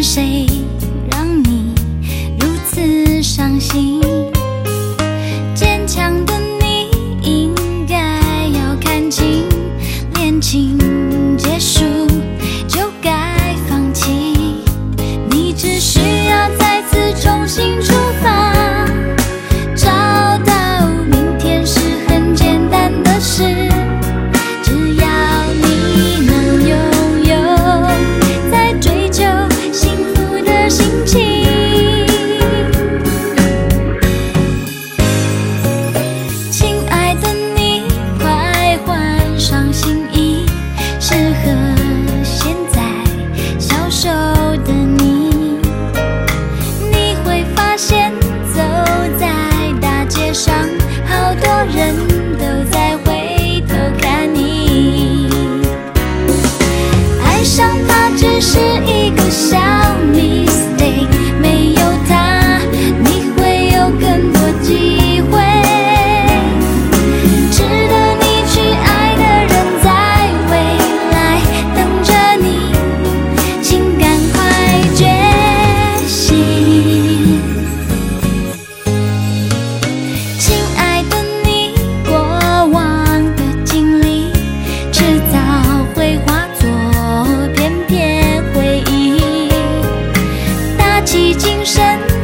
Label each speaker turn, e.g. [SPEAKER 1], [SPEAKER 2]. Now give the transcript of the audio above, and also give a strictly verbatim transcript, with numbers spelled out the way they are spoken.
[SPEAKER 1] 谁让你如此伤心？坚强的你应该要看清，恋情结束就该放弃。你只需要再次重新出发，找到明天是很简单的事。只要你能拥有在追求幸福的心情。亲爱的你，快换上新衣，适合现在消瘦的你。你会发现走在大街上，好多人都在回头看你。爱上他只是一个小 mistake， 没有他你会有更多机会。值得你去爱的人在未来等着你，请赶快觉醒。亲爱的你，过往的经历迟早会化作片片回忆，打起精神